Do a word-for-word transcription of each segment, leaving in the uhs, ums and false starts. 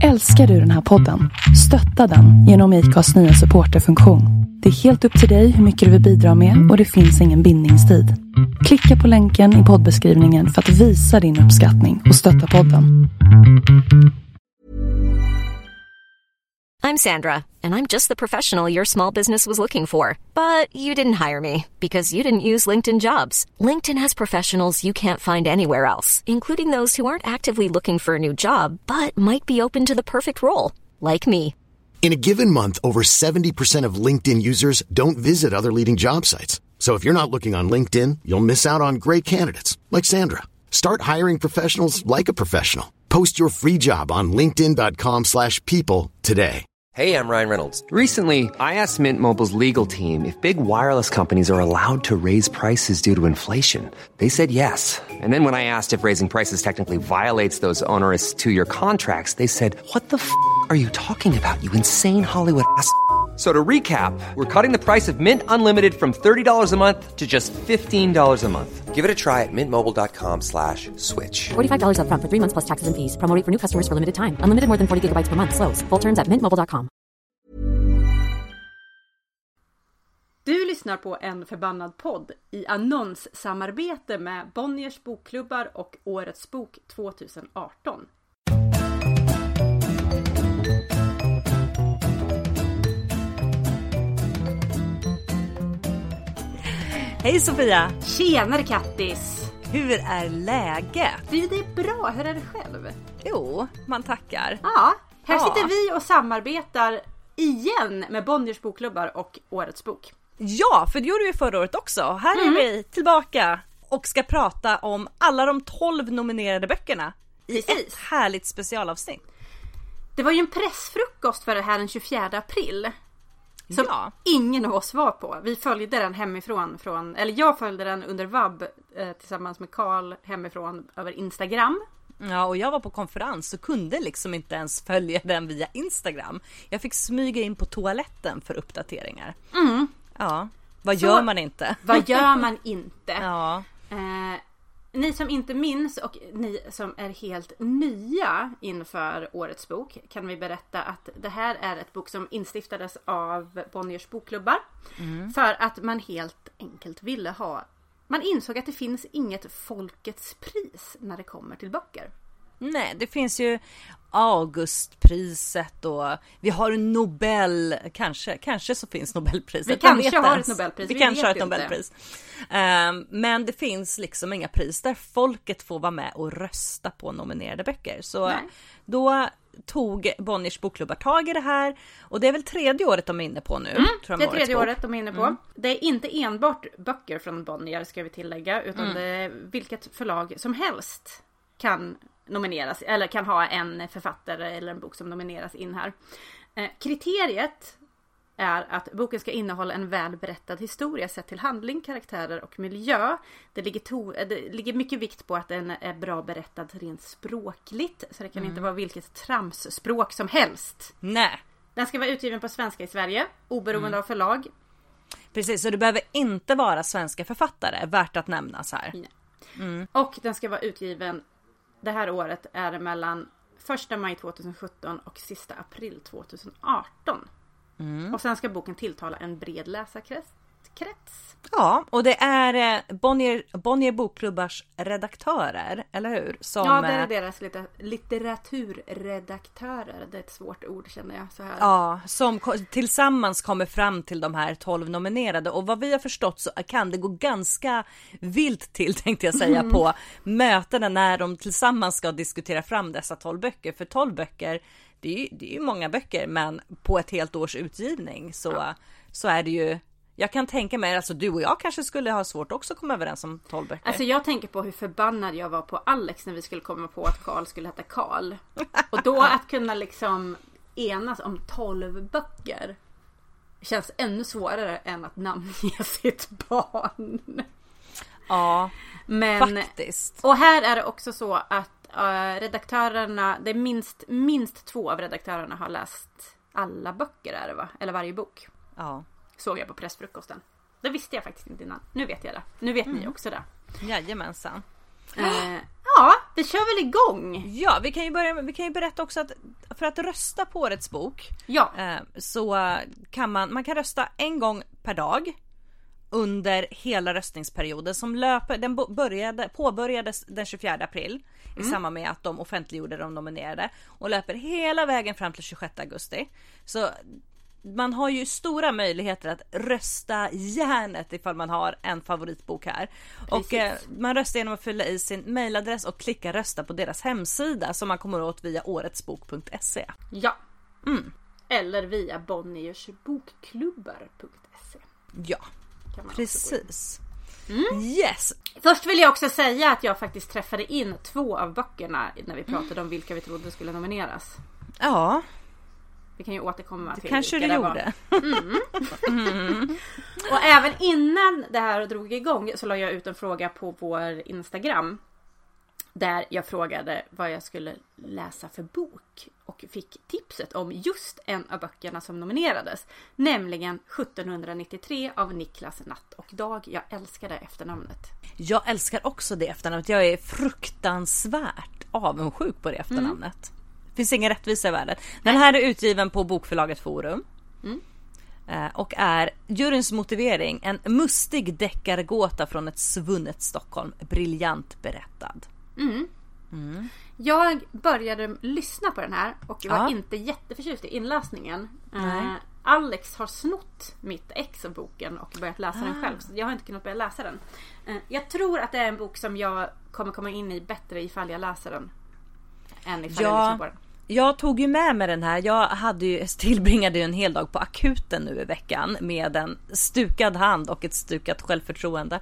Älskar du den här podden? Stötta den genom I C A:s nya supporterfunktion. Det är helt upp till dig hur mycket du vill bidra med och det finns ingen bindningstid. Klicka på länken i poddbeskrivningen för att visa din uppskattning och stötta podden. I'm Sandra, and I'm just the professional your small business was looking for. But you didn't hire me because you didn't use LinkedIn Jobs. LinkedIn has professionals you can't find anywhere else, including those who aren't actively looking for a new job, but might be open to the perfect role, like me. In a given month, over seventy percent of LinkedIn users don't visit other leading job sites. So if you're not looking on LinkedIn, you'll miss out on great candidates like Sandra. Start hiring professionals like a professional. Post your free job on linkedin dot com slash people today. Hey, I'm Ryan Reynolds. Recently, I asked Mint Mobile's legal team if big wireless companies are allowed to raise prices due to inflation. They said yes. And then when I asked if raising prices technically violates those onerous two-year contracts, they said, "What the f*** are you talking about, you insane Hollywood ass?" So to recap, we're cutting the price of Mint Unlimited from thirty dollars a month to just fifteen dollars a month. Give it a try at mintmobile.com slash switch. forty-five dollars up front for three months plus taxes and fees. Promo rate for new customers for limited time. Unlimited more than forty gigabytes per month. Slows full terms at mint mobile dot com. Du lyssnar på en förbannad podd i annonssamarbete med Bonniers bokklubbar och Årets bok tjugoarton. Hej Sofia! Tjenare Kattis! Hur är läget? Du, det är bra. Hur är det själv? Jo, man tackar. Ja, här ja. sitter vi och samarbetar igen med Bonniers bokklubbar och Årets bok. Ja, för det gjorde vi förra året också. Här mm. är vi tillbaka och ska prata om alla de tolv nominerade böckerna i Precis. ett härligt specialavsnitt. Det var ju en pressfrukost för det här den tjugofjärde april. Som ja. ingen av oss var på. Vi följde den hemifrån. Från, eller jag följde den under vab eh, tillsammans med Carl hemifrån över Instagram. Ja, och jag var på konferens och kunde liksom inte ens följa den via Instagram. Jag fick smyga in på toaletten för uppdateringar. Mm. Ja, vad Så, gör man inte? Vad gör man inte? Ja. Eh, ni som inte minns och ni som är helt nya inför Årets bok kan vi berätta att det här är ett bok som instiftades av Bonniers bokklubbar. Mm. För att man helt enkelt ville ha... Man insåg att det finns inget folkets pris när det kommer till böcker. Nej, det finns ju Augustpriset och vi har en Nobel, kanske, kanske så finns Nobelpriset. Vi kanske har ett Nobelpris. Vi, vi kanske har ett Nobelpris. Um, men det finns liksom inga pris där folket får vara med och rösta på nominerade böcker. Så Nej. då tog Bonniers bokklubbar tag i det här och det är väl tredje året de är inne på nu. Mm, tror det är tredje året de är inne på. Mm. Det är inte enbart böcker från Bonnier ska vi tillägga utan mm. det är vilket förlag som helst kan nomineras eller kan ha en författare eller en bok som nomineras in här. Eh, kriteriet är att boken ska innehålla en välberättad historia sett till handling, karaktärer och miljö. Det ligger, to- det ligger mycket vikt på att den är bra berättad rent språkligt. Så det kan mm. inte vara vilket tramsspråk som helst. Nej. Den ska vara utgiven på svenska i Sverige, oberoende mm. av förlag. Precis, så det behöver inte vara svenska författare, värt att nämnas här. Nej. Mm. Och den ska vara utgiven, det här året är det mellan första maj tjugosjutton och sista april tjugoarton. Mm. Och sen ska boken tilltala en bred läsarkrets. Ja, och det är Bonnier, Bonnier bokklubbars redaktörer, eller hur? Som, ja, det är deras litteraturredaktörer. Det är ett svårt ord känner jag så här. Ja, som tillsammans kommer fram till de här tolv nominerade. Och vad vi har förstått så kan det gå ganska vilt till, tänkte jag säga, mm. på mötena när de tillsammans ska diskutera fram dessa tolv böcker. För tolv böcker, det är ju, det är ju många böcker, men på ett helt års utgivning så, ja. så är det ju... Jag kan tänka mig, alltså du och jag kanske skulle ha svårt också att komma överens om tolv böcker. Alltså jag tänker på hur förbannad jag var på Alex när vi skulle komma på att Karl skulle heta Karl. Och då att kunna liksom enas om tolv böcker känns ännu svårare än att namnge sitt barn. Ja, men, faktiskt. Och här är det också så att uh, redaktörerna, det är minst, minst två av redaktörerna har läst alla böcker är det va? Eller varje bok. Ja. Såg jag på pressfrukosten. Det visste jag faktiskt inte innan. Nu vet jag det. Nu vet mm. ni också det. Jajamensan. Eh, Ja, vi kör väl igång. Ja, vi kan ju börja med, vi kan ju berätta också att för att rösta på årets bok ja. eh, så kan man, man kan rösta en gång per dag under hela röstningsperioden som löper, den började, påbörjades den tjugofjärde april mm. i samband med att de offentliggjorde de nominerade och löper hela vägen fram till tjugosjätte augusti. Så man har ju stora möjligheter att rösta järnet ifall man har en favoritbok här. Precis. Och eh, man röstar genom att fylla i sin mailadress och klicka rösta på deras hemsida som man kommer åt via åretsbok punkt se. Ja. Mm. Eller via bonniers bokklubbar punkt se. Ja, precis. Mm. Yes. Först vill jag också säga att jag faktiskt träffade in två av böckerna när vi pratade om vilka vi trodde skulle nomineras. Ja. Vi kan ju återkomma till kanske vilka du det gjorde. Var. Mm. Mm. Och även innan det här drog igång så la jag ut en fråga på vår Instagram. Där jag frågade vad jag skulle läsa för bok. Och fick tipset om just en av böckerna som nominerades. Nämligen sjuttonhundranittiotre av Niklas Natt och Dag. Jag älskar det efternamnet. Jag älskar också det efternamnet. Jag är fruktansvärt avundsjuk på det efternamnet. Mm. Det finns ingen rättvisa i världen. Den här är utgiven på bokförlaget Forum. Mm. Och är juryns motivering en mustig deckargåta från ett svunnet Stockholm. Briljant berättad. Mm. Mm. Jag började lyssna på den här och var ja. inte jätteförtjust i inläsningen. Nej. Alex har snott mitt ex av boken och börjat läsa ah. den själv. Så jag har inte kunnat börja läsa den. Jag tror att det är en bok som jag kommer komma in i bättre ifall jag läser den än ifall ja. jag lyssnar på den. Jag tog ju med mig den här. Jag hade ju tillbringade ju en hel dag på akuten nu i veckan med en stukad hand och ett stukat självförtroende.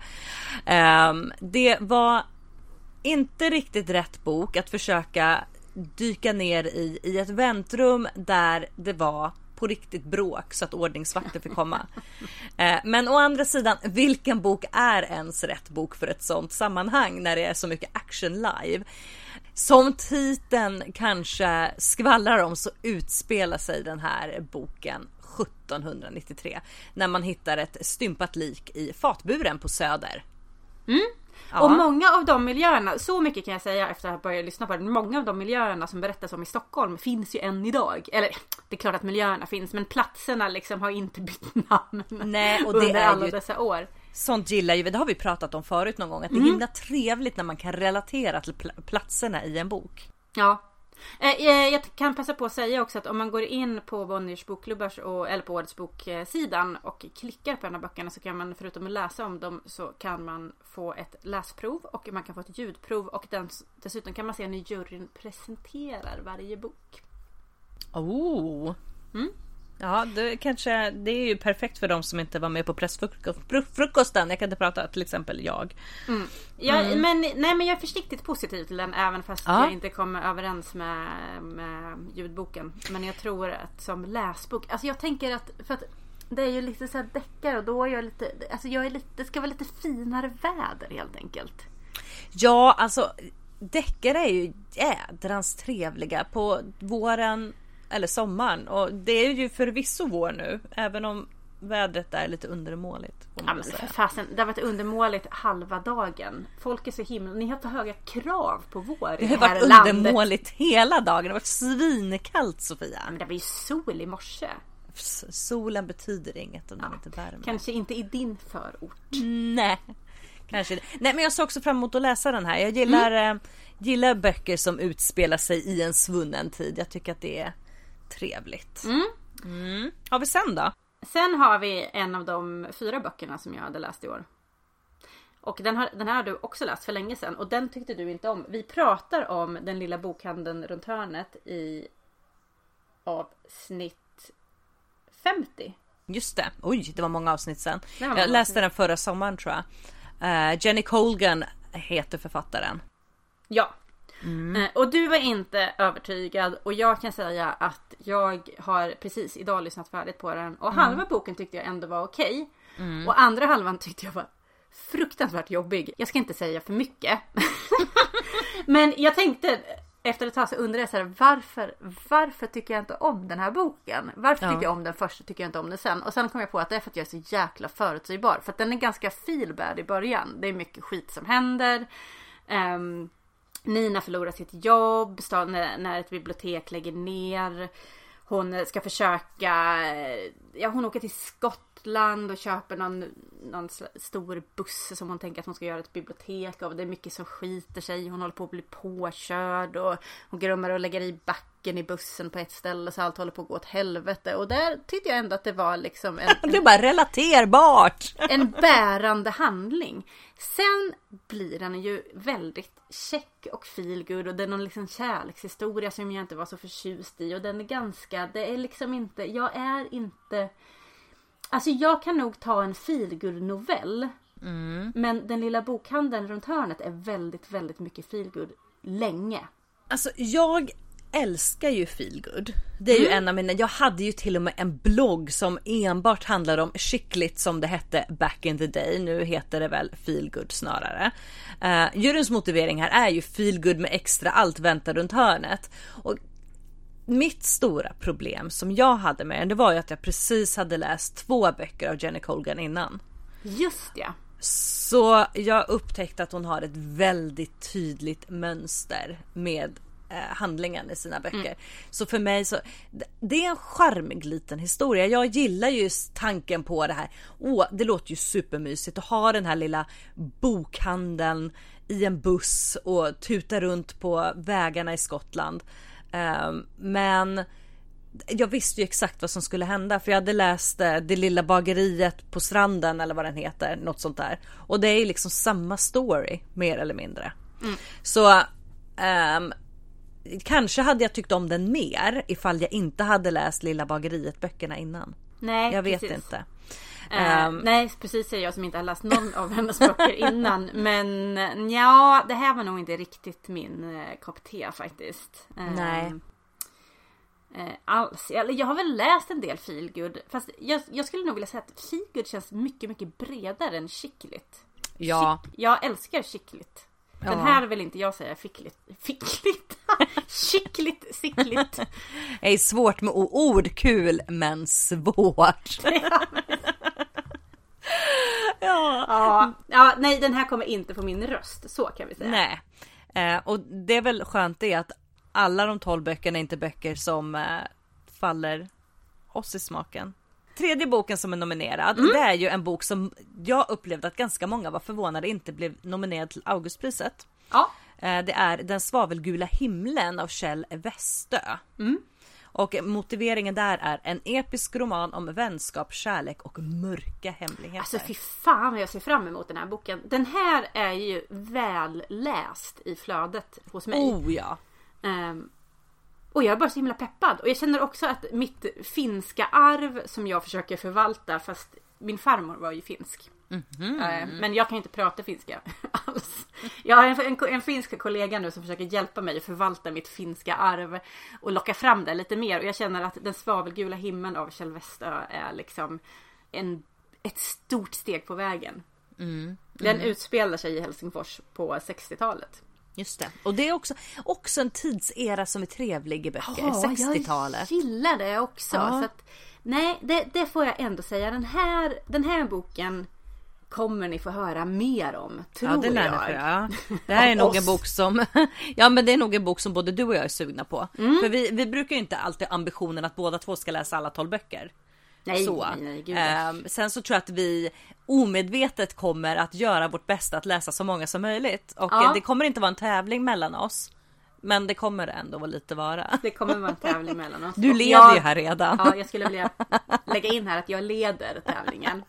Um, det var inte riktigt rätt bok att försöka dyka ner i i ett väntrum där det var på riktigt bråk så att ordningsvakter fick komma. uh, men å andra sidan, vilken bok är ens rätt bok för ett sånt sammanhang när det är så mycket action live? Som titeln kanske skvallrar om så utspelar sig den här boken sjuttonhundranittiotre när man hittar ett stympat lik i fatburen på Söder. Mm. Ja. Och många av de miljöerna, så mycket kan jag säga efter att ha börjat lyssna på det, många av de miljöerna som berättas om i Stockholm finns ju än idag. Eller det är klart att miljöerna finns, men platserna liksom har inte bytt namn. Nej, och det under är alla ju dessa år. Sånt gillar ju vi, det har vi pratat om förut någon gång, att det är Mm. himla trevligt när man kan relatera till pl- platserna i en bok. Ja. Eh, jag kan passa på att säga också att om man går in på Bonniers bokklubbars och, eller på årets boksidan och klickar på en av böckerna så kan man förutom att läsa om dem så kan man få ett läsprov och man kan få ett ljudprov och den, dessutom kan man se när juryn presenterar varje bok. Oh. Mm. Ja, det kanske det är ju perfekt för de som inte var med på pressfrukosten. Jag kan inte prata, till exempel jag. Mm. Jag, mm. men, nej, men jag är försiktigt positiv till den även fast ja. jag inte kommer överens med, med ljudboken. Men jag tror att som läsbok, alltså jag tänker att, för att det är ju lite så här deckare och då är jag lite, alltså jag är lite, det ska vara lite finare väder helt enkelt. Ja, alltså deckare är ju jädrans trevliga på våren eller sommaren, och det är ju förvisso vår nu, även om vädret är lite undermåligt. Ja, men för fasen, det har varit undermåligt halva dagen. Folk är så himla, ni har så höga krav på vår i det har det här varit landet. undermåligt hela dagen, det har varit svinkallt, Sofia. Men det var ju sol i morse. Solen betyder inget om ja, den inte värmer. Kanske inte i din förort. Nej, kanske det. Nej, men jag såg också fram emot att läsa den här. Jag gillar, mm. eh, gillar böcker som utspelar sig i en svunnen tid. Jag tycker att det är trevligt. Mm. Mm. Har vi sen då? Sen har vi en av de fyra böckerna som jag hade läst i år. Och den, har, den här har du också läst för länge sedan. Och den tyckte du inte om. Vi pratar om den lilla bokhandeln runt hörnet i avsnitt femtio. Just det. Oj, det var många avsnitt sen. Jag läste avsnitt. den förra sommaren, tror jag. Uh, Jenny Colgan heter författaren. Ja. Mm. Och du var inte övertygad. Och jag kan säga att jag har precis idag lyssnat färdigt på den. Och mm. halva boken tyckte jag ändå var okej. Mm. Och andra halvan tyckte jag var fruktansvärt jobbig. Jag ska inte säga för mycket. Men jag tänkte, efter ett tag så undrade jag så här, varför, varför tycker jag inte om den här boken? Varför ja. tycker jag om den först och tycker jag inte om den sen? Och sen kom jag på att det är för att jag är så jäkla förutsägbar. För att den är ganska feel bad i början. Det är mycket skit som händer. Um, Nina förlorar sitt jobb när, när ett bibliotek lägger ner. Hon ska försöka, ja hon åker till Skottland och köper någon, någon stor buss som hon tänker att hon ska göra ett bibliotek av. Det är mycket som skiter sig, hon håller på att bli påkörd och hon glömmer att lägga i backen i bussen på ett ställe så allt håller på att gå åt helvete. Och där tyckte jag ändå att det var liksom en, en, det är bara relaterbart. En bärande handling. Sen blir den ju väldigt check och feelgood och det är någon liksom kärlekshistoria som jag inte var så förtjust i och den är ganska, det är liksom inte, jag är inte, alltså jag kan nog ta en feelgood novell mm. men den lilla bokhandeln runt hörnet är väldigt, väldigt mycket feelgood länge. Alltså jag älskar ju feelgood. Det är mm. ju en av mina, jag hade ju till och med en blogg som enbart handlar om skickligt som det hette back in the day. Nu heter det väl feelgood snarare. Uh, juryns motivering här är ju feelgood med extra allt väntar runt hörnet. Och mitt stora problem som jag hade med det var ju att jag precis hade läst två böcker av Jenny Colgan innan. Just ja. Så jag upptäckte att hon har ett väldigt tydligt mönster med handlingen i sina böcker. Mm. Så för mig så det är en charmig liten historia. Jag gillar ju tanken på det här. Åh, det låter ju supermysigt att ha den här lilla bokhandeln i en buss och tuta runt på vägarna i Skottland. Um, men jag visste ju exakt vad som skulle hända för jag hade läst Det lilla bageriet på stranden eller vad den heter, något sånt där. Och det är ju liksom samma story mer eller mindre. Mm. Så um, kanske hade jag tyckt om den mer ifall jag inte hade läst Lilla bageriet böckerna innan. Nej, jag vet precis. inte. Uh, um, nej, precis säger jag som inte har läst någon av hennes böcker innan. Men ja, det här var nog inte riktigt min uh, kopp te faktiskt. Uh, nej. Uh, alls. Jag, jag har väl läst en del feelgood. Fast jag, jag skulle nog vilja säga att feelgood känns mycket, mycket bredare än skickligt. Ja. Chick, jag älskar skickligt. Den ja. här vill inte jag säga fickligt. Fickligt. Skickligt, sickligt. Det är svårt med ord, kul men svårt. ja. ja. ja. Ja, nej den här kommer inte på min röst, så kan vi säga. Nej. Eh, och det är väl skönt det att alla de tolv böckerna är inte böcker som eh, faller oss i smaken. Tredje boken som är nominerad, mm. det är ju en bok som jag upplevde att ganska många var förvånade inte blev nominerad till Augustpriset. Ja. Det är Den svavelgula himlen av Kjell Westö. Mm. Och motiveringen där är en episk roman om vänskap, kärlek och mörka hemligheter. Alltså fy fan vad jag ser fram emot den här boken. Den här är ju väl läst i flödet hos mig. Oh ja. Um, Och jag är bara så himla peppad. Och jag känner också att mitt finska arv som jag försöker förvalta, fast min farmor var ju finsk. Mm-hmm. Men jag kan inte prata finska alls. Jag har en, en, en finsk kollega nu som försöker hjälpa mig att förvalta mitt finska arv och locka fram det lite mer. Och jag känner att Den svavelgula himlen av Kjell Westö är liksom en, ett stort steg på vägen. Mm. Mm. Den utspelar sig i Helsingfors på sextiotalet. Just det. Och det är också, också en tidsera som är trevlig i böcker. Ja, sextiotalet. Jag gillar det också. Ja. Så att, nej, det, det får jag ändå säga. Den här, den här boken kommer ni få höra mer om, tror ja, det lär jag. Ja. Det här är nog en bok som ja, men det är nog en bok som både du och jag är sugna på. Mm. För vi, vi brukar ju inte alltid ha ambitionen att båda två ska läsa alla tolv böcker. Nej, så. nej, nej, gud. Um, sen så tror jag att vi omedvetet kommer att göra vårt bästa att läsa så många som möjligt. Och ja. Det kommer inte vara en tävling mellan oss. Men det kommer ändå vara lite vara. Det kommer vara en tävling mellan oss. Du leder jag, ju här redan. Ja, jag skulle vilja lägga in här att jag leder tävlingen.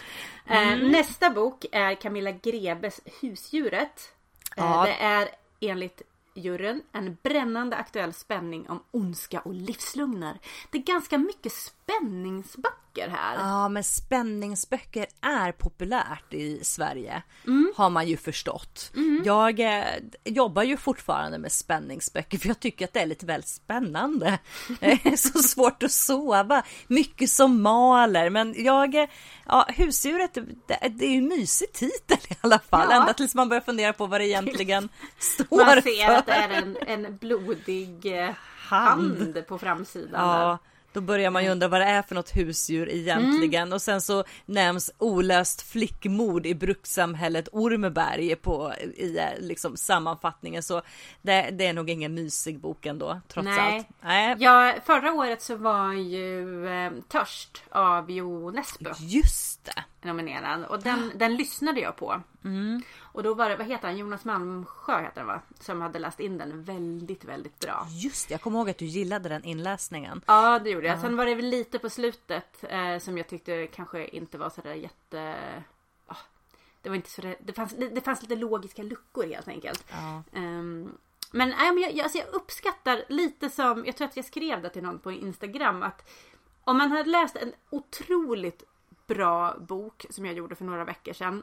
Mm. Uh, nästa bok är Camilla Grebes Husdjuret. Ja. Uh, det är enligt juryn en brännande aktuell spänning om ondska och livslugnar. Det är ganska mycket spänningsböcker här. Ja, men spänningsböcker är populärt i Sverige. Mm. Har man ju förstått. Mm. Jag eh, jobbar ju fortfarande med spänningsböcker för jag tycker att det är lite väl spännande. Det är så svårt att sova. Mycket som maler. Men jag, ja, Husdjuret, det, det är ju en mysig titel i alla fall. Ja. Ända tills man börjar fundera på vad det egentligen står man ser för. Att det är en, en blodig hand. hand på framsidan. Ja. Då börjar man ju undra vad det är för något husdjur egentligen. Mm. Och sen så nämns olöst flickmord i brukssamhället Ormeberg på, i liksom sammanfattningen. Så det, det är nog ingen mysig bok ändå, trots Nej. allt. Nej. Ja, förra året så var ju eh, Törst av Jo Nesbø. Just det. Nominerad. Och den, den lyssnade jag på. Mm. Och då var det, vad heter han? Jonas Malmsjö heter han va? Som hade läst in den väldigt, väldigt bra. Just det, jag kommer ihåg att du gillade den inläsningen. Ja, det gjorde jag. Ja. Sen var det väl lite på slutet eh, som jag tyckte kanske inte var så där jätte... Oh, det var inte så där, det, fanns, det, det fanns lite logiska luckor helt enkelt. Ja. Um, men äh, jag, jag, alltså jag uppskattar lite som, jag tror att jag skrev det till någon på Instagram, att om man hade läst en otroligt bra bok som jag gjorde för några veckor sedan,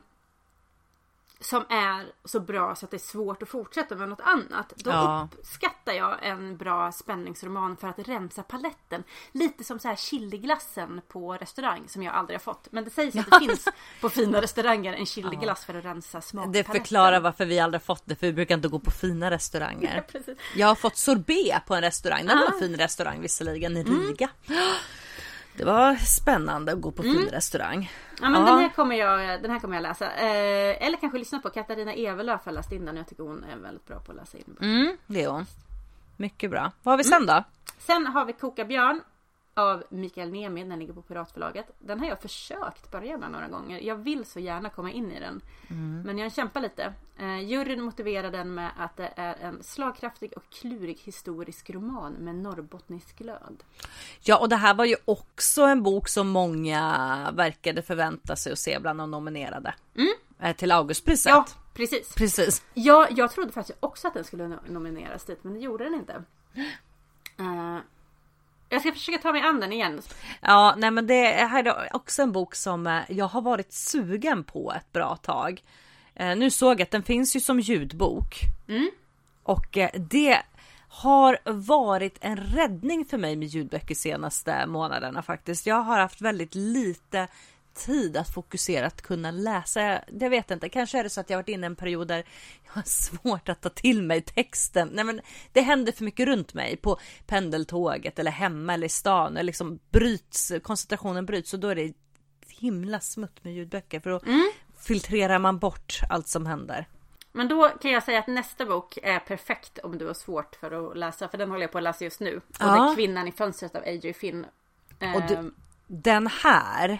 som är så bra så att det är svårt att fortsätta med något annat, då ja. uppskattar jag en bra spänningsroman för att rensa paletten. Lite som så här chiliglassen på restaurang som jag aldrig har fått. Men det sägs att det finns på fina restauranger en chiliglass ja. för att rensa smakpaletten. Det förklarar varför vi aldrig har fått det, för vi brukar inte gå på fina restauranger. Ja, jag har fått sorbet på en restaurang. Det var en fin restaurang visserligen i Riga. Mm. Det var spännande att gå på fin mm. restaurang. Ja, men den här kommer jag, den här kommer jag läsa. Eh, eller kanske lyssna på Katarina Evelöf har läst in den. Jag tycker hon är väldigt bra på att läsa in. Mm, det är hon. Mycket bra. Vad har vi sen då? Mm. Sen har vi Koka Björn av Mikael Niemi. Den ligger på Piratförlaget. Den har jag försökt börja med några gånger. Jag vill så gärna komma in i den. Mm. Men jag kämpar lite. Eh, juryn motiverar den med att det är en slagkraftig och klurig historisk roman med norrbottnisk glöd. Ja, och det här var ju också en bok som många verkade förvänta sig att se bland de nominerade. Mm. Till Augustpriset. Ja, precis. Precis. Ja, jag trodde faktiskt också att den skulle nomineras dit, men det gjorde den inte. Uh, jag ska försöka ta mig an den igen. Ja, nej men det här är också en bok som jag har varit sugen på ett bra tag. Uh, nu såg jag att den finns ju som ljudbok. Mm. Och uh, det har varit en räddning för mig med ljudböcker senaste månaderna faktiskt. Jag har haft väldigt lite tid att fokusera att kunna läsa. Jag vet inte, kanske är det så att jag har varit inne i en period där jag har svårt att ta till mig texten. Nej, men det händer för mycket runt mig på pendeltåget eller hemma eller i stan. Eller liksom bryts, koncentrationen bryts, och då är det himla smutt med ljudböcker, för då mm. filtrerar man bort allt som händer. Men då kan jag säga att nästa bok är perfekt om du har svårt för att läsa, för den håller jag på att läsa just nu. Och ja. Det är Kvinnan i fönstret av A J Finn. Och du, den här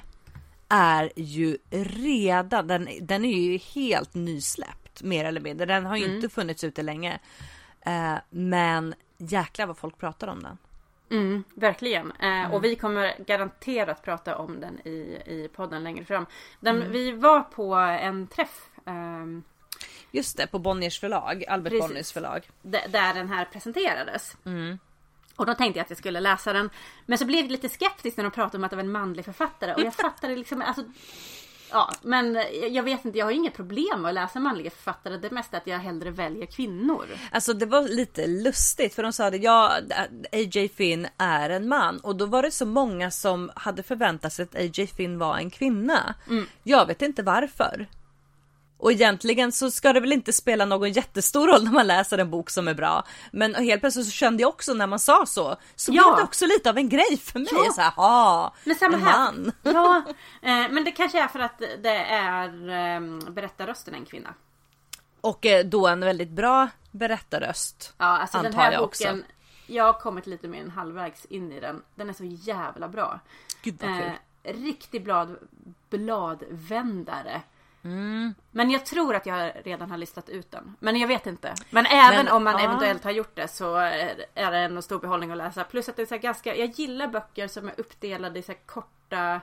är ju redan, den, den är ju helt nysläppt mer eller mindre. Den har ju mm. inte funnits ute länge. Uh, men jäklar vad folk pratar om den. Mm, verkligen. Uh, mm. Och vi kommer garanterat prata om den i, i podden längre fram. Den, mm. Vi var på en träff. Um, Just det, på Bonniers förlag. Albert precis, Bonniers förlag. D- där den här presenterades. Mm. Och då tänkte jag att jag skulle läsa den. Men så blev jag lite skeptisk när de pratade om att det var en manlig författare. Och jag fattade liksom, alltså, ja, men jag vet inte, jag har ju inget problem med att läsa manliga författare. Det mesta är att jag hellre väljer kvinnor. Alltså det var lite lustigt, för de sa att ja, A J Finn är en man. Och då var det så många som hade förväntat sig att A J Finn var en kvinna. Mm. Jag vet inte varför. Och egentligen så ska det väl inte spela någon jättestor roll när man läser en bok som är bra. Men helt plötsligt så kände jag också när man sa så, så ja. blev det också lite av en grej för mig. Ja. Så här, ha, men samma en här. man. Ja, eh, men det kanske är för att det är eh, berättarrösten en kvinna. Och eh, då en väldigt bra berättarröst. Ja, alltså antar den här jag boken, också. Jag har kommit lite mer än halvvägs in i den. Den är så jävla bra. Gud vad kul. Eh, riktig blad, bladvändare. Mm. Men jag tror att jag redan har listat ut den. Men jag vet inte. Men även men, om man ja. eventuellt har gjort det, så är det en stor behållning att läsa. Plus att det är så ganska, jag gillar böcker som är uppdelade i så korta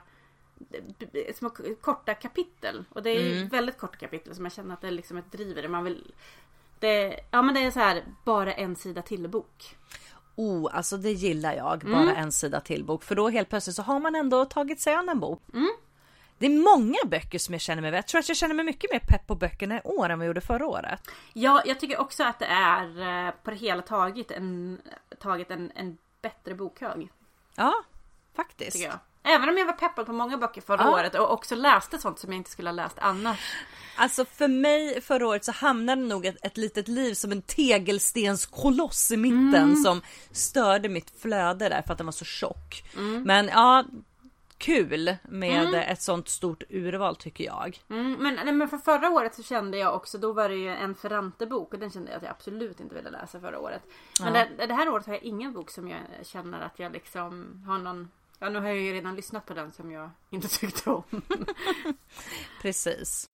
små korta kapitel. Och det är mm. väldigt korta kapitel som jag känner att det är liksom ett driver. Man vill, det, ja men det är så här, bara en sida till bok. Oh, alltså det gillar jag. Bara mm. en sida till bok. För då helt plötsligt så har man ändå tagit sig an en bok. Mm. Det är många böcker som jag känner mig. Jag tror att jag känner mig mycket mer pepp på böckerna i år än vad jag gjorde förra året. Ja, jag tycker också att det är på det hela taget en, taget en, en bättre bokhög. Ja, faktiskt. Jag. Även om jag var peppad på många böcker förra ja. året och också läste sånt som jag inte skulle ha läst annars. Alltså för mig förra året så hamnade nog ett, ett litet liv som en tegelstenskoloss i mitten mm. som störde mitt flöde där för att den var så tjock. Mm. Men ja, kul med mm. ett sånt stort urval tycker jag. Mm, men, men för förra året så kände jag också, då var det ju en Ferrante-bok och den kände jag att jag absolut inte ville läsa förra året. Men ja. det, det här året har jag ingen bok som jag känner att jag liksom har någon... Ja, nu har jag ju redan lyssnat på den som jag inte tyckte om. Precis.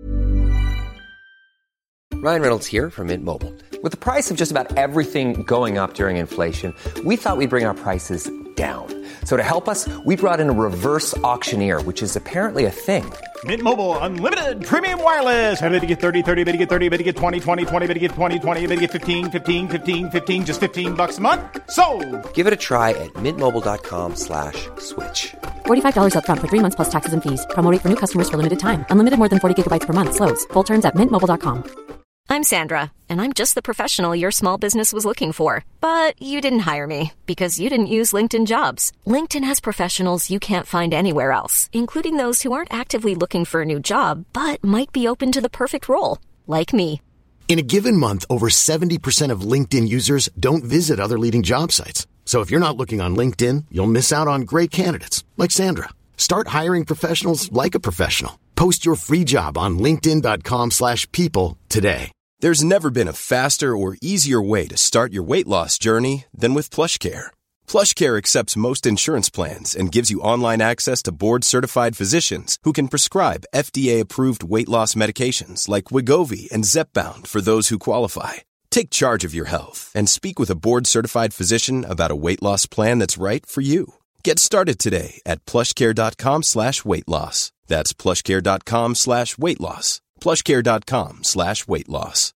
Ryan Reynolds here from Mint Mobile. With the price of just about everything going up during inflation, we thought we'd bring our prices down. So to help us, we brought in a reverse auctioneer, which is apparently a thing. Mint Mobile Unlimited Premium Wireless. How to get thirty, thirty, how to get thirty, how to get twenty, twenty, twenty, how to get twenty, twenty, how to get fifteen, fifteen, fifteen, fifteen, just fifteen bucks a month? Sold! Give it a try at mintmobile.com slash switch. forty-five dollars up front for three months plus taxes and fees. Promo rate for new customers for limited time. Unlimited more than forty gigabytes per month. Slows full terms at mint mobile dot com. I'm Sandra, and I'm just the professional your small business was looking for. But you didn't hire me because you didn't use LinkedIn Jobs. LinkedIn has professionals you can't find anywhere else, including those who aren't actively looking for a new job, but might be open to the perfect role, like me. In a given month, over seventy percent of LinkedIn users don't visit other leading job sites. So if you're not looking on LinkedIn, you'll miss out on great candidates like Sandra. Start hiring professionals like a professional. Post your free job on linkedin dot com slash people today. There's never been a faster or easier way to start your weight loss journey than with PlushCare. PlushCare accepts most insurance plans and gives you online access to board-certified physicians who can prescribe F D A-approved weight loss medications like Wegovy and Zepbound for those who qualify. Take charge of your health and speak with a board-certified physician about a weight loss plan that's right for you. Get started today at plushcare.com slash weight loss. That's plushcare.com slash weight loss. plushcare.com slash weight loss.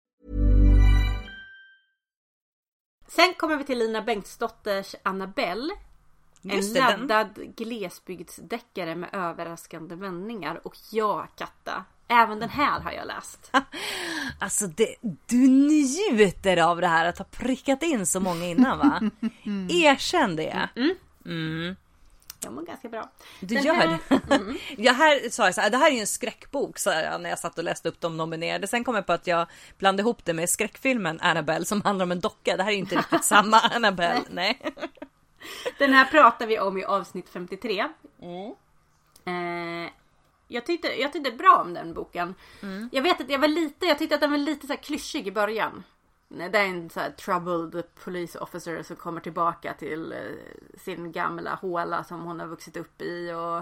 Sen kommer vi till Lina Bengtsdotters Annabelle. Just en laddad den. glesbygdsdeckare med överraskande vändningar. Och ja, Katta, även den här har jag läst. Alltså det, du njuter av det här att ha prickat in så många innan, va? Erkänn det. Mm. Mm. Jag mår ganska bra. Du den gör här... det. Mm. Jag här sa jag så här, det här är ju en skräckbok, så jag, när jag satt och läste upp de nominerade. Sen kom jag på att jag blandade ihop det med skräckfilmen Annabelle som handlar om en docka. Det här är ju inte riktigt samma Annabelle. Nej. Den här pratar vi om i avsnitt femtiotre. Mm. Eh, jag tyckte jag tyckte bra om den boken. Mm. Jag vet att jag var lite jag tyckte att den var lite så här klyschig i början. Det är en så här troubled police officer som kommer tillbaka till eh, sin gamla håla som hon har vuxit upp i, och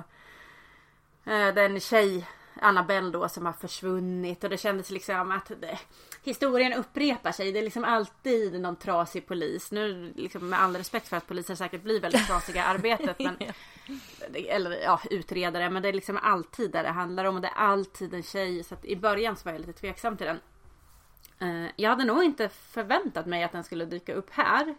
eh, den tjej Annabelle då som har försvunnit, och det kändes liksom att det, historien upprepar sig. Det är liksom alltid någon trasig polis. Nu liksom med all respekt för att poliser säkert blir väldigt trasiga i arbetet, men eller ja, utredare, men det är liksom alltid där det handlar om, och det är alltid en tjej, så att i början så var jag lite tveksam till den. Jag hade nog inte förväntat mig att den skulle dyka upp här.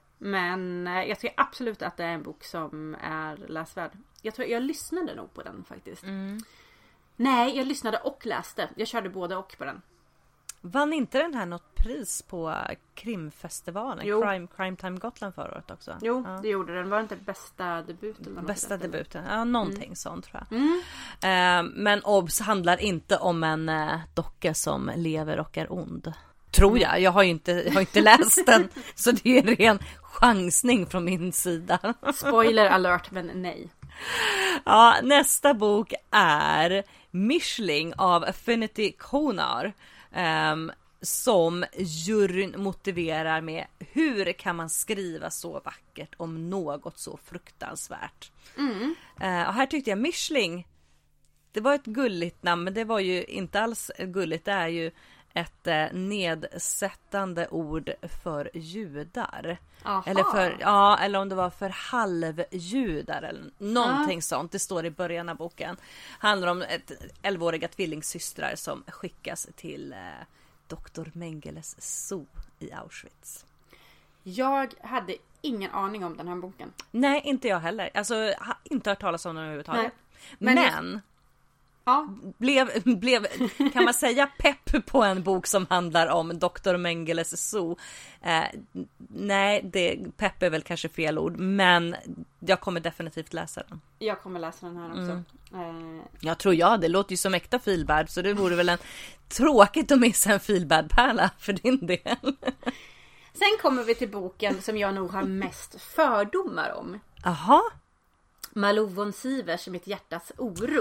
Men jag tror absolut att det är en bok som är läsvärd. Jag tror jag lyssnade nog på den faktiskt. Mm. Nej, jag lyssnade och läste. Jag körde både och på den. Vann inte den här något pris på krimfestivalen? Jo. Crime, Crime Time Gotland förra året också? Jo, ja. Det gjorde den. Var det inte bästa debuten? Bästa debuten, ja, någonting mm. sånt tror jag. Mm. Uh, men Obs handlar inte om en uh, docka som lever och är ond. Tror jag. Jag har ju inte, jag har inte läst den. Så det är en ren chansning från min sida. Spoiler alert, men nej. Ja, nästa bok är Mishling av Affinity Konar. Um, som juryn motiverar med: hur kan man skriva så vackert om något så fruktansvärt? Mm. Uh, och här tyckte jag Mishling, det var ett gulligt namn, men det var ju inte alls gulligt. Det är ju ett eh, nedsättande ord för judar. Aha. Eller för ja, eller om det var för halvjudar eller någonting ah. sånt. Det står i början av boken. Handlar om ett elvaåriga tvillingsystrar som skickas till eh, doktor Mengeles zoo i Auschwitz. Jag hade ingen aning om den här boken. Nej, inte jag heller. Alltså, jag har inte hört talas om den överhuvudtaget. Men, Men ja. Blev, blev, kan man säga pepp på en bok som handlar om doktor Mengeles zoo? Eh, nej, det, pepp är väl kanske fel ord, men jag kommer definitivt läsa den. Jag kommer läsa den här också. Mm. Eh, Jag tror jag, det låter ju som äkta feelbad, så det vore väl en tråkigt att missa en feelbad-pärla för din del. Sen kommer vi till boken som jag nog har mest fördomar om. Aha. Malou von Sivers, Mitt hjärtas oro.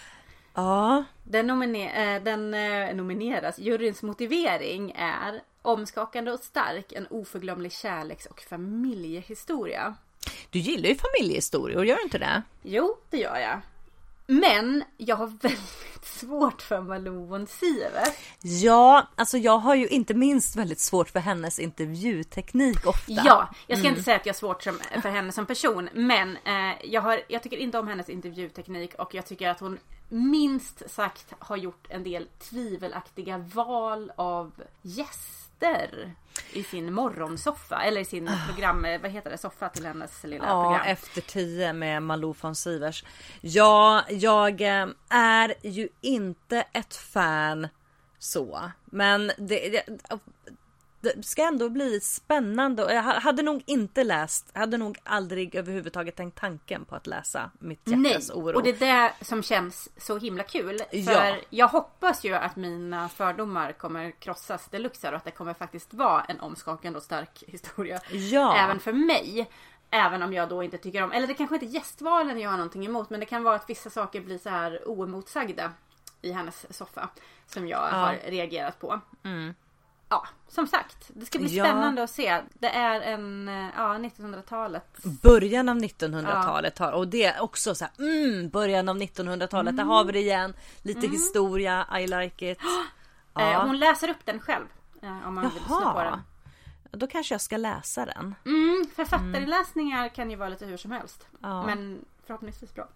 Ja. Den, nomine- äh, den äh, nomineras. Juryns motivering är omskakande och stark, en oförglömlig kärleks- och familjehistoria. Du gillar ju familjehistorier, gör du inte det? Jo, det gör jag. Men jag har väldigt svårt för Malou von Sivers. Ja, alltså jag har ju inte minst väldigt svårt för hennes intervjuteknik ofta. Ja, jag ska Mm. inte säga att jag har svårt som, för henne som person. Men eh, jag, har, jag tycker inte om hennes intervjuteknik. Och jag tycker att hon minst sagt har gjort en del tvivelaktiga val av gäster i sin morgonsoffa. Eller i sin program, vad heter det, soffa till hennes lilla Ja, program. Efter tio med Malou von Sivers. Ja, jag eh, är ju inte ett fan så. Men det, det, det ska ändå bli spännande. Jag hade nog inte läst, hade nog aldrig överhuvudtaget tänkt tanken på att läsa Mitt hjärtas Nej, oro. och det är det som känns så himla kul. För Ja. jag hoppas ju att mina fördomar kommer krossas deluxe och att det kommer faktiskt vara en omskakande och stark historia. Ja. Även för mig. Även om jag då inte tycker om, eller det kanske inte är gästvalen jag har någonting emot, men det kan vara att vissa saker blir så här oemotsagda i hennes soffa som jag Ja. har reagerat på. Mm. Ja, som sagt, det ska bli Ja. spännande att se. Det är en, ja, nittonhundratalet. Början av nittonhundratalet har, och det är också så här, mm, början av nittonhundratalet, Mm. där har vi det igen. Lite historia, I like it. Eh, hon läser upp den själv, eh, om man vill lyssna på den. Då kanske jag ska läsa den. Mm, författarinläsningar kan ju vara lite hur som helst. Ja. Men förhoppningsvis bra.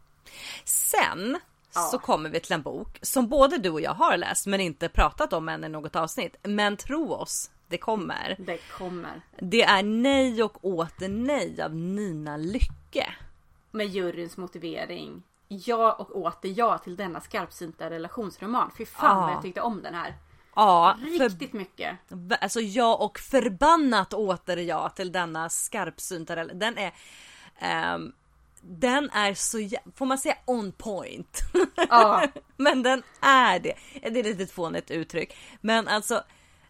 Sen Ja. så kommer vi till en bok som både du och jag har läst men inte pratat om än i något avsnitt. Men tro oss, det kommer. Det kommer. Det är Nej och åter nej av Nina Lycke. Med juryns motivering. Ja och åter ja till denna skarpsynta relationsroman. Fy fan Ja. vad jag tyckte om den här. Ja, Riktigt mycket. Alltså ja och förbannat åter ja till denna skarpsynta relation. Den är... ehm, Den är så, jä- får man säga on point. Ja. Men den är det. Det är ett litet fånigt uttryck. Men alltså,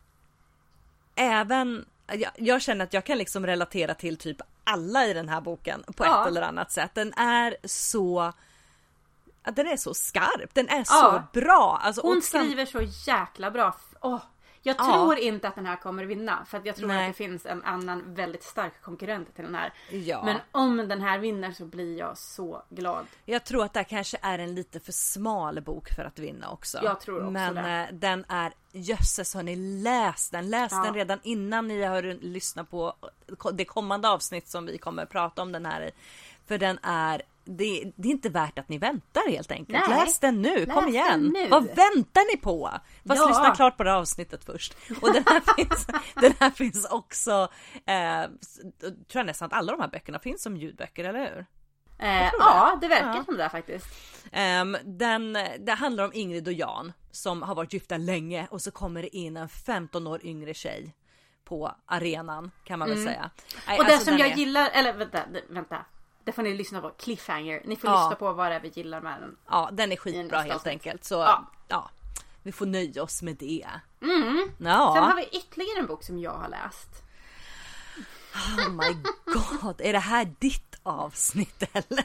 även, jag, jag känner att jag kan liksom relatera till typ alla i den här boken på Ja. ett eller annat sätt. Den är så, den är så skarp. Den är Ja. så bra. Alltså, Hon och sen- skriver så jäkla bra. Åh, jag Ja. tror inte att den här kommer vinna. För att jag tror Nej. att det finns en annan väldigt stark konkurrent till den här. Ja. Men om den här vinner så blir jag så glad. Jag tror att det här kanske är en lite för smal bok för att vinna också. Jag tror också Men det. eh, den är, jösses har ni läst den? Läs Ja. den redan innan ni har lyssnat på det kommande avsnitt som vi kommer att prata om den här i. För den är, det, det är inte värt att ni väntar helt enkelt. Nej. Läs den nu, Läs kom den igen. nu. Vad väntar ni på? Fast Ja. lyssna klart på det här avsnittet först. Och den här finns, den här finns också, eh, tror jag nästan att alla de här böckerna finns som ljudböcker, eller hur? Eh, tror ja, det. det verkar Ja. som det faktiskt. Um, den, det handlar om Ingrid och Jan som har varit gifta länge och så kommer det in en femton år yngre tjej på arenan, kan man väl säga. Nej, Och det alltså, som den jag är- gillar, eller vänta, det- vänta. Det får ni lyssna på, cliffhanger. Ni får Ja. lyssna på vad det är vi gillar med den. Ja, den är i skitbra nästa helt avsnitt. enkelt. Så Ja. ja. vi får nöja oss med det. Mm. Ja. Sen har vi ytterligare en bok som jag har läst. Oh my god, är det här ditt avsnitt eller?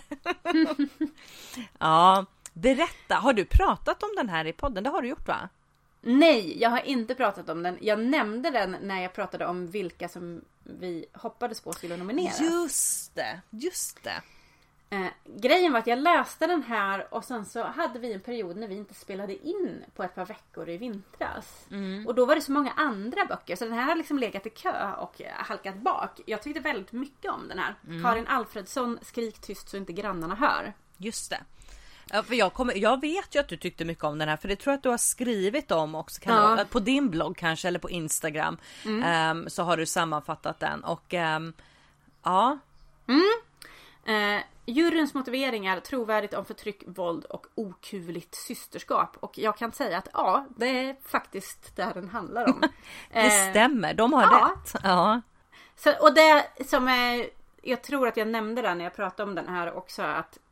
Ja, berätta. Har du pratat om den här i podden? Det har du gjort, va? Nej, jag har inte pratat om den. Jag nämnde den när jag pratade om vilka som vi hoppades på skulle nomineras. Just det, just det. Eh, grejen var att jag läste den här och sen så hade vi en period när vi inte spelade in på ett par veckor i vintras. Mm. Och då var det så många andra böcker så den här har liksom legat i kö och halkat bak. Jag tyckte väldigt mycket om den här. Mm. Karin Alfredsson, Skrik tyst så inte grannarna hör. Just det. Ja, för jag, kommer, jag vet ju att du tyckte mycket om den här, för det tror jag att du har skrivit om också, kan Ja. det vara, på din blogg kanske, eller på Instagram. Ehm, så har du sammanfattat den och ehm, ja. Eh, juryns motiveringar, trovärdigt om förtryck, våld och okuvligt systerskap. Och jag kan säga att ja, det är faktiskt det den handlar om. Det Eh, stämmer, de har ja. rätt. Ja. Så, och det som är, jag tror att jag nämnde det när jag pratade om den här också, att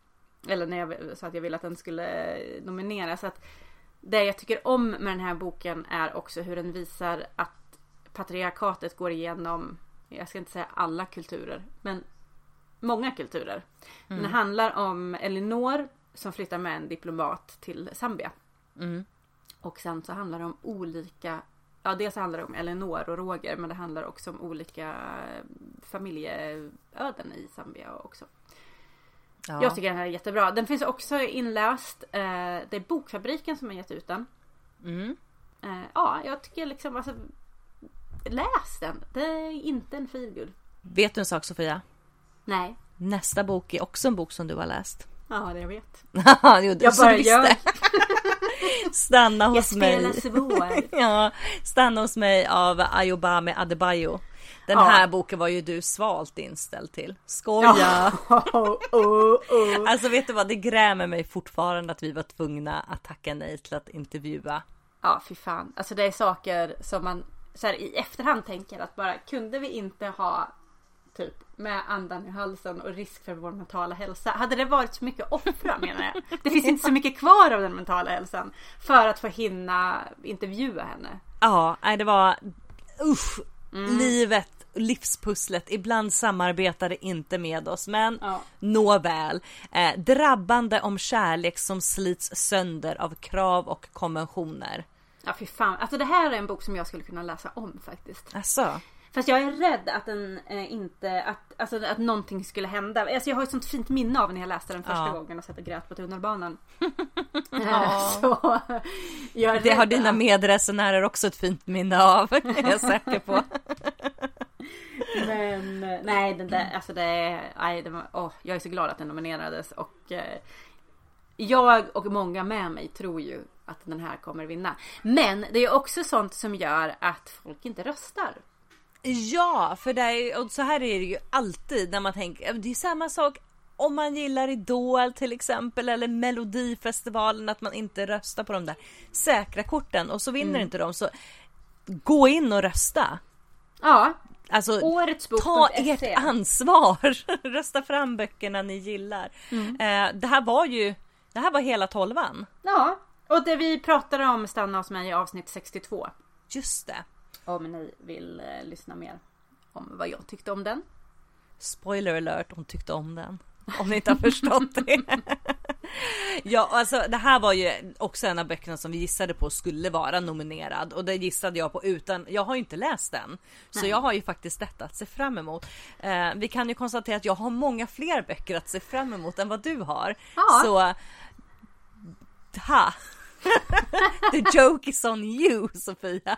Eller när jag sa att jag ville att den skulle nomineras. Så att det jag tycker om med den här boken är också hur den visar att patriarkatet går igenom, jag ska inte säga alla kulturer, men många kulturer. Mm. Den handlar om Elinor som flyttar med en diplomat till Zambia. Mm. Och sen så handlar det om olika, ja dels handlar det om Elinor och Roger, men det handlar också om olika familjeöden i Zambia också. Ja. Jag tycker den här är jättebra. Den finns också inläst. Eh, det är Bokfabriken som har gett ut den. Mm. Eh, ja, jag tycker liksom alltså, läs den. Det är inte en feelgood. Vet du en sak, Sofia? Nej. Nästa bok är också en bok som du har läst. Ja, det jag vet. jo, du jag bara gör. Stanna hos jag mig. Jag spelar svår. ja, Stanna hos mig av Ayobami Adebayo. Den ja. här boken var ju du svalt inställd till. Skoja! Oh, oh, oh. Alltså vet du vad, det grämer mig fortfarande att vi var tvungna att tacka nej till att intervjua. Ja, fy fan. Alltså det är saker som man så här, i efterhand tänker att bara, kunde vi inte ha typ med andan i halsen och risk för vår mentala hälsa. Hade det varit så mycket offra, menar jag. Det finns inte så mycket kvar av den mentala hälsan för att få hinna intervjua henne. Ja, nej det var usch, mm. livet, livspusslet. Ibland samarbetar det inte med oss, men ja. nåväl. Eh, drabbande om kärlek som slits sönder av krav och konventioner. Ja, fy fan. Alltså det här är en bok som jag skulle kunna läsa om faktiskt. Asså? Fast jag är rädd att den eh, inte att, alltså, att någonting skulle hända. Alltså, jag har ett sånt fint minne av när jag läste den första ja. gången och satt och grät på tunnelbanan. ja. Så, jag det har dina att... medresenärer också ett fint minne av, är jag säker på. Men nej, den där, alltså det är, nej, det var, åh, jag är så glad att den nominerades och eh, jag och många med mig tror ju att den här kommer vinna. Men det är också sånt som gör att folk inte röstar. Ja, för det är, och så här är det ju alltid när man tänker, det är samma sak om man gillar Idol till exempel eller Melodifestivalen, att man inte röstar på de där säkra korten och så vinner mm. inte de, så gå in och rösta. Ja, alltså årets bok. Ta ert ansvar. Rösta fram böckerna ni gillar. Mm. Eh, det här var ju, det här var hela tolvan. Ja, och det vi pratade om Stanna hos mig i avsnitt sextiotvå. Just det. Om ni vill eh, lyssna mer om vad jag tyckte om den. Spoiler alert, hon tyckte om den. Om ni inte har förstått det. Ja, alltså det här var ju också en av böckerna som vi gissade på skulle vara nominerad. Och det gissade jag på utan, jag har ju inte läst den. Så Nej. jag har ju faktiskt detta att se fram emot. Eh, vi kan ju konstatera att jag har många fler böcker att se fram emot än vad du har. Ja. Så, ha. The joke is on you, Sofia.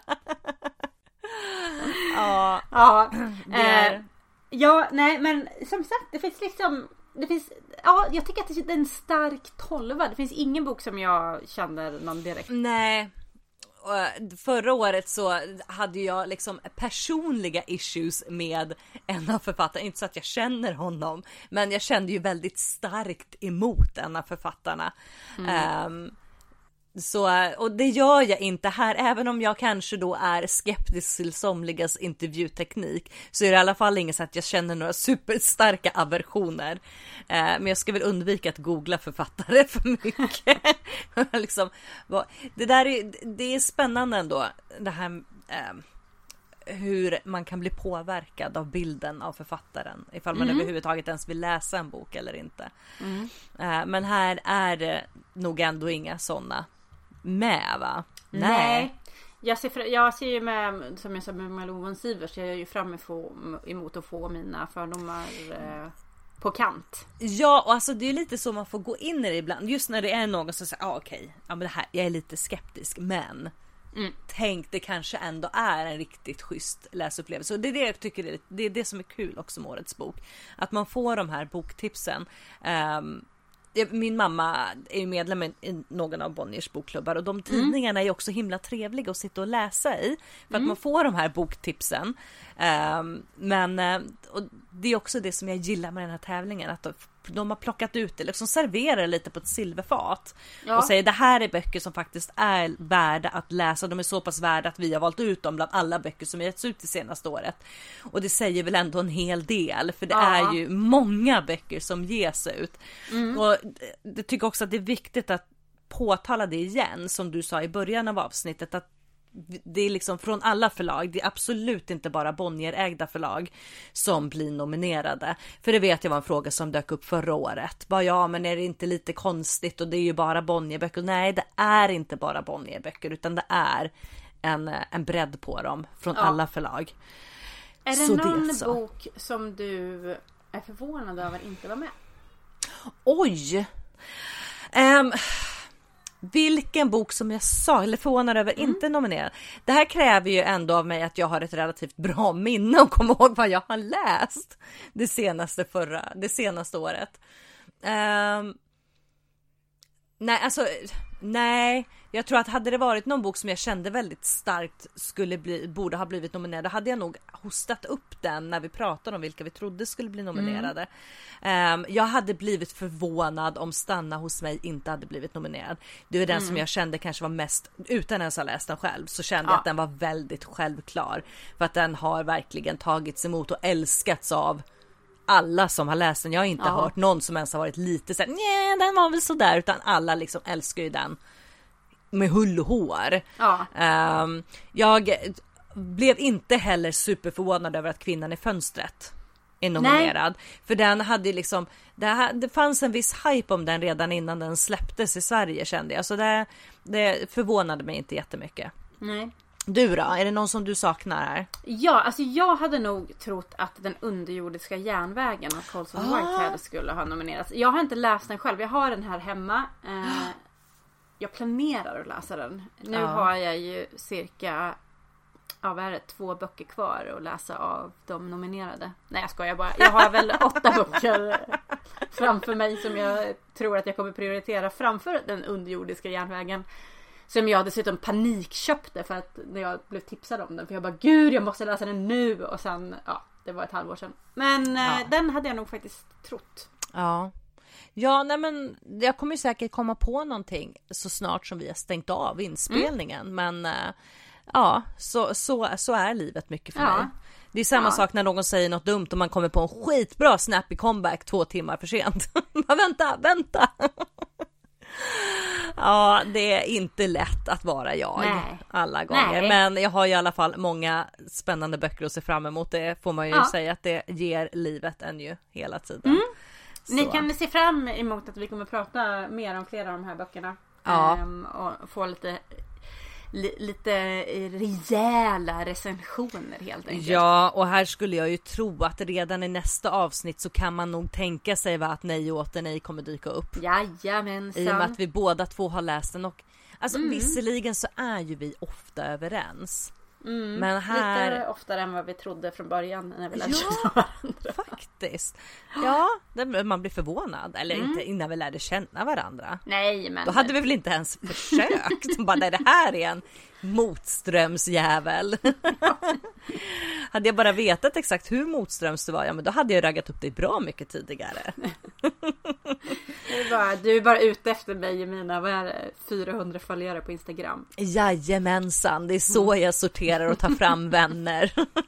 ja, ja, eh, ja, nej, men som sagt, det finns liksom, det finns, ja, jag tycker att det är en stark tolva. Det finns ingen bok som jag känner någon direkt. Nej, förra året så hade jag liksom personliga issues med en av författarna. Inte så att jag känner honom, men jag kände ju väldigt starkt emot en av författarna. Mm. Um, Så, och det gör jag inte här, även om jag kanske då är skeptisk till somligas intervjuteknik, så är det i alla fall inget så att jag känner några superstarka aversioner. Eh, men jag ska väl undvika att googla författare för mycket. liksom, vad, det där är, det är spännande ändå, det här eh, hur man kan bli påverkad av bilden av författaren, ifall man mm. överhuvudtaget ens vill läsa en bok eller inte. Mm. Eh, men här är det nog ändå inga sådana med, va? Nej. Nej. Jag ser, jag ser ju med, som jag sa med Malou Sivers, jag är ju fram emot att få mina fördomar eh, på kant. Ja, och alltså det är lite så man får gå in i det ibland. Just när det är någon som säger, ah, okej, okay, ja, men det här, jag är lite skeptisk, men mm. tänk, det kanske ändå är en riktigt schysst läsupplevelse. Och det är det jag tycker är, det är det som är kul också med årets bok. Att man får de här boktipsen. Um, Min mamma är ju medlem i någon av Bonniers bokklubbar, och de tidningarna mm. är också himla trevliga att sitta och läsa i, för att mm. man får de här boktipsen. Um, men och det är också det som jag gillar med den här tävlingen, att de har plockat ut det, liksom serverar lite på ett silverfat. Ja. Och säger det här är böcker som faktiskt är värda att läsa. De är så pass värda att vi har valt ut dem bland alla böcker som getts ut det senaste året. Och det säger väl ändå en hel del, för det Ja. är ju många böcker som ges ut. Mm. Och det tycker också att det är viktigt att påtala det igen, som du sa i början av avsnittet, att det är liksom från alla förlag. Det är absolut inte bara Bonnier-ägda förlag som blir nominerade. För det vet jag var en fråga som dök upp förra året. Bara, ja, men är det inte lite konstigt? Och det är ju bara Bonnier-böcker. Nej, det är inte bara Bonnier-böcker, utan det är en, en bredd på dem från Ja. alla förlag. Är det Så någon det så. bok som du är förvånad över inte var med? Oj! Um, vilken bok som jag sa, eller förvånad över, mm. inte nominerad. Det här kräver ju ändå av mig att jag har ett relativt bra minne och kommer ihåg vad jag har läst det senaste, förra, det senaste året. Um, nej, alltså, nej. Jag tror att hade det varit någon bok som jag kände väldigt starkt skulle bli, borde ha blivit nominerad, hade jag nog hostat upp den när vi pratade om vilka vi trodde skulle bli nominerade. Mm. Um, jag hade blivit förvånad om Stanna hos mig inte hade blivit nominerad. Det är den mm. som jag kände kanske var mest, utan ens ha läst den själv, så kände jag ja. att den var väldigt självklar. För att den har verkligen tagits emot och älskats av alla som har läst den. Jag har inte Aha. hört någon som ens har varit lite så här, nej, den var väl så där, utan alla liksom älskar ju den med hull och hår. Ja. Um, jag blev inte heller superförvånad över att Kvinnan i fönstret är nominerad. Nej. För den hade liksom, det, det fanns en viss hype om den redan innan den släpptes i Sverige, kände jag. Så det, det förvånade mig inte jättemycket. Nej. Du då? Är det någon som du saknar här? Ja, alltså jag hade nog trott att Den underjordiska järnvägen av Colson ah. Whitehead skulle ha nominerats. Jag har inte läst den själv. Jag har den här hemma. Eh, jag planerar att läsa den. Nu ah. har jag ju cirka ja, vad är det, två böcker kvar att läsa av de nominerade. Nej, jag skojar bara. Jag har väl åtta böcker framför mig som jag tror att jag kommer prioritera framför Den underjordiska järnvägen. Som jag dessutom panikköpte för att när jag blev tipsad om den. För jag bara, gud, jag måste läsa den nu. Och sen, ja, det var ett halvår sedan. Men ja. eh, den hade jag nog faktiskt trott. Ja. Ja, nej men jag kommer säkert komma på någonting så snart som vi har stängt av inspelningen. Mm. Men eh, ja, så, så, så är livet mycket för ja. mig. Det är samma ja. sak när någon säger något dumt och man kommer på en skitbra snappy comeback två timmar för sent. Men vänta, vänta! Ja, det är inte lätt att vara jag Nej. alla gånger. Nej. Men jag har i alla fall många spännande böcker att se fram emot. Det får man ju ja. säga att det ger livet en ju hela tiden. Mm. Ni kan se fram emot att vi kommer prata mer om flera av de här böckerna. Ja. Ehm, och få lite... lite rejäla recensioner helt enkelt. Ja, och här skulle jag ju tro att redan i nästa avsnitt så kan man nog tänka sig va, att Nej och åter nej kommer dyka upp. Jajamensan. I och med att vi båda två har läst den och alltså mm. visserligen så är ju vi ofta överens. Mm. Men här... Lite oftare än vad vi trodde från början när vi lärde ja, känna varandra. Faktiskt. Ja, man blir förvånad. Eller mm. inte innan vi lärde känna varandra. Nej, men... Då hade vi väl inte ens försökt. Bara, nej, det här är en motströmsjävel. Ja. Hade jag bara vetat exakt hur motströms det var, ja, men då hade jag raggat upp dig bra mycket tidigare. Det är bara, du är bara ute efter mig i mina vad är det, fyrahundra följare på Instagram. Jajamensan, det är så jag sorterar och tar fram vänner.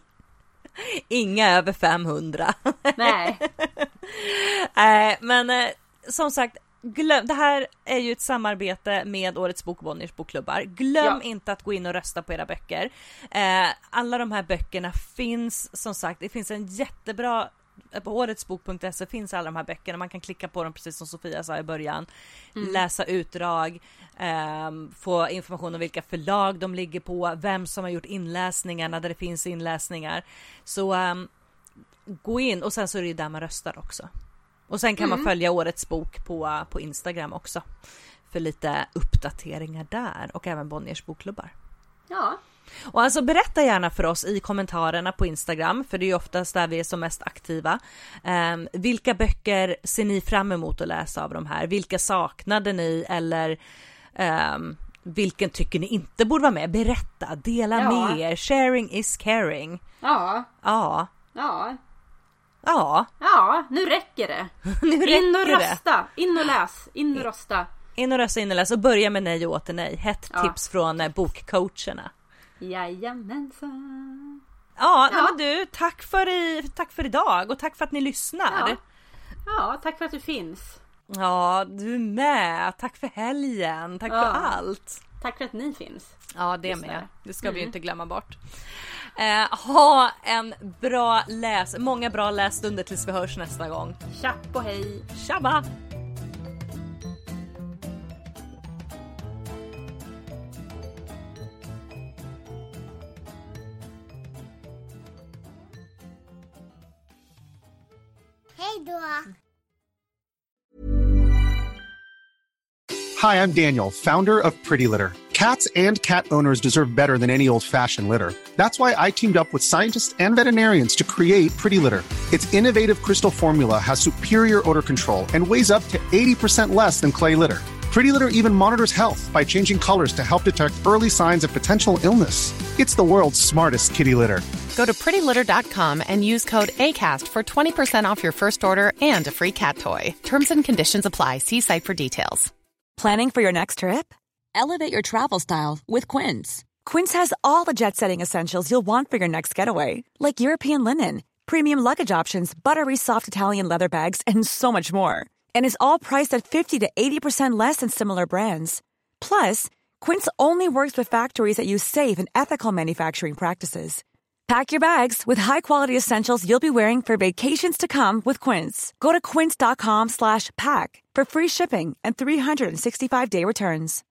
Inga över femhundra. Nej. äh, Men äh, som sagt, glöm, det här är ju ett samarbete med Årets bok och Bonniers bokklubbar. Glöm ja. inte att gå in och rösta på era böcker. Eh, alla de här böckerna finns, som sagt, det finns en jättebra, på åretsbok punkt se finns alla de här böckerna. Man kan klicka på dem precis som Sofia sa i början. Mm. Läsa utdrag, eh, få information om vilka förlag de ligger på, vem som har gjort inläsningarna där det finns inläsningar. Så eh, gå in, och sen så är det ju där man röstar också. Och sen kan mm. man följa Årets bok på, på Instagram också. För lite uppdateringar där. Och även Bonniers bokklubbar. Ja. Och alltså berätta gärna för oss i kommentarerna på Instagram. För det är ju oftast där vi är som mest aktiva. Um, vilka böcker ser ni fram emot att läsa av de här? Vilka saknade ni? Eller um, vilken tycker ni inte borde vara med? Berätta, dela ja. med er. Sharing is caring. Ja. Ja. Ja. Ja. Ja, nu räcker det. nu räcker in och rösta, det. in och läs, in och rösta. In och rösta, in och läs och börja med nej och åter nej. Hett Ja. tips från eh, bokcoacherna. Jajamensan. Ja, Ja. men du, tack för, i, tack för idag och tack för att ni lyssnar. Ja. ja, tack för att du finns. Ja, du med. Tack för helgen. Tack Ja. för allt. Tack för att ni finns. Ja, det Lyssnare. med. Det ska vi ju Mm. inte glömma bort. Eh, ha en bra läs, många bra lässtunder tills vi hörs nästa gång. Tjapp och hej. Tjabba! Hej då! Hi, I'm Daniel, founder of Pretty Litter. Cats and cat owners deserve better than any old-fashioned litter. That's why I teamed up with scientists and veterinarians to create Pretty Litter. Its innovative crystal formula has superior odor control and weighs up to eighty percent less than clay litter. Pretty Litter even monitors health by changing colors to help detect early signs of potential illness. It's the world's smartest kitty litter. Go to pretty litter dot com and use code ACAST for twenty percent off your first order and a free cat toy. Terms and conditions apply. See site for details. Planning for your next trip? Elevate your travel style with Quince. Quince has all the jet-setting essentials you'll want for your next getaway, like European linen, premium luggage options, buttery soft Italian leather bags, and so much more. And is all priced at fifty to eighty percent less than similar brands. Plus, Quince only works with factories that use safe and ethical manufacturing practices. Pack your bags with high-quality essentials you'll be wearing for vacations to come with Quince. Go to quince dot com slash pack for free shipping and three sixty-five day returns.